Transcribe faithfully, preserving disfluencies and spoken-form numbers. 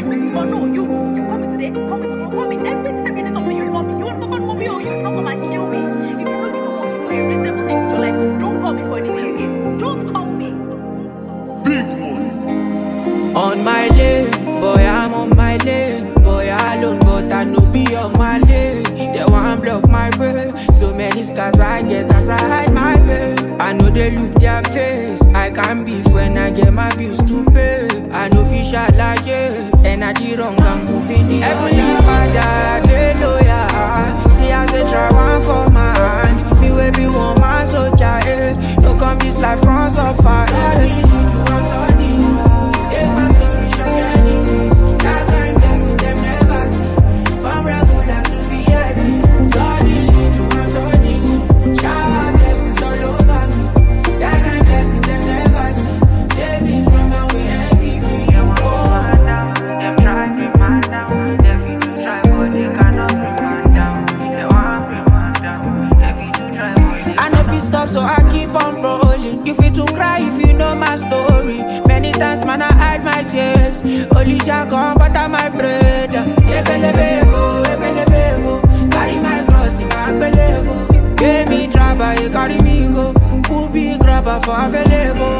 But no, you, you call me today, call me tomorrow, call me every time you need something, you call me. You want to come and mommy or you not come and kill me. If you really don't want to do a reasonable thing with your life, don't call me for anything again. Don't call me. Big money. On my lane, boy, I'm on my lane. Boy, I alone, but I no be on my lane. They want block my way. So many scars I get as I hide my way. I know they look their face. I can beef when I get my bills to pay. I know fish I like it. Energy wrong, I'm moving the Heavenly Father, they loyal. See as they try one for my hand. Me will be one man soldier, eh. No come this life, come suffer, eh. Take my story, show your enemies. That kind blessing them never see. From regular to V I P. Suddenly, do I'm suddenly. Shower blessings all over me. That kind blessing them never see. Save me from my way, envy me. They want to man down. Them try to man down. They feel to try, but they cannot bring man down. They want to bring man down. They feel to try, but they I know if it stop, so I keep on rolling. You feel to cry if you know my story. Many times, man, I hide my tears. Only Jah come butter my bread. Ebelebebo, ebelebebo. Carry my cross in my belebo. Give me trouble, you carry me go. Who be grabber for available?